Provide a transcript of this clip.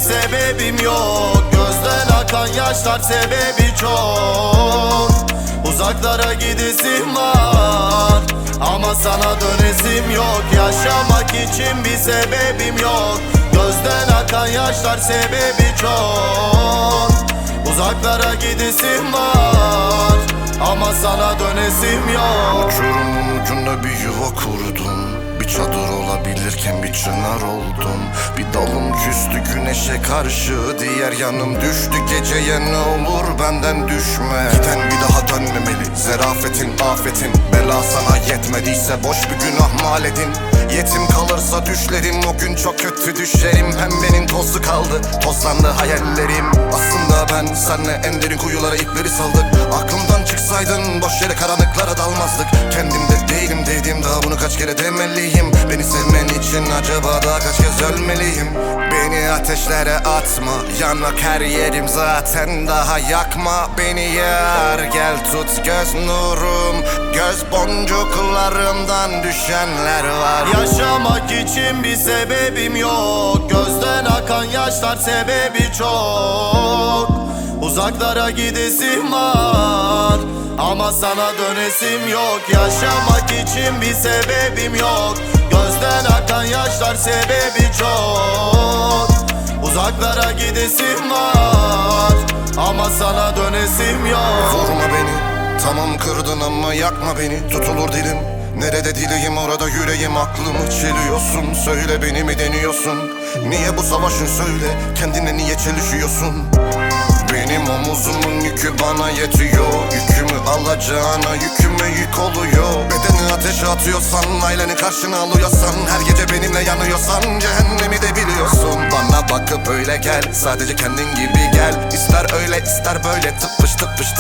sebebim yok. Gözden akan yaşlar sebebi çok. Uzaklara gidesim var ama sana dönesim yok. Yaşamak için bir sebebim yok. Gözden akan yaşlar sebebi çok. Uzaklara gidesim var ama sana dönesim yok. Uçurumun ucunda bir yuva kurdum. Bir çadır olabilirken bir çınar oldum. Bir dalım küstü güneşe karşı, diğer yanım düştü. Geceye ne olur benden düşme. Giden bir daha dönmemeli. Zerafetin, afetin, bela sana yetmediyse boş bir günah mal edin. Yetim kalırsa düşlerim, o gün çok kötü düşerim. Pembenin tozu kaldı, tozlandı hayallerim. Aslında ben senle en derin kuyulara ipleri saldık. Aklımdan çıksaydın boş yere karanlıklara dalmazdık. Kendimde değilim dedim, daha bunu kaç kere demeliyim. Beni sevmen için acaba daha kaç kez ölmeliyim? Beni ateşlere atma, yanak her yerim zaten, daha yakma beni yar. Gel tut göz nurum, göz boncuklarımdan düşenler var. Yaşamak için bir sebebim yok. Gözden akan yaşlar sebebi çok. Uzaklara gidesim var ama sana dönesim yok. Yaşamak için bir sebebim yok. Gözden akan yaşlar sebebi çok. Uzaklara gidesim var ama sana dönesim yok. Vurma beni, tamam kırdın ama yakma beni. Tutulur dilim, nerede dileğim orada yüreğim. Aklımı çeliyorsun, söyle beni mi deniyorsun? Niye bu savaşın söyle, kendine niye çelişiyorsun? Benim omuzumun yükü bana yetiyor. Yükümü alacağına yüküme yük oluyor. Bedeni ateşe atıyorsan, aileni karşına alıyorsan, her gece benimle yanıyorsan cehennemi de biliyorsun. Bana bakıp öyle gel, sadece kendin gibi gel. İster öyle ister böyle, tıpış tıpış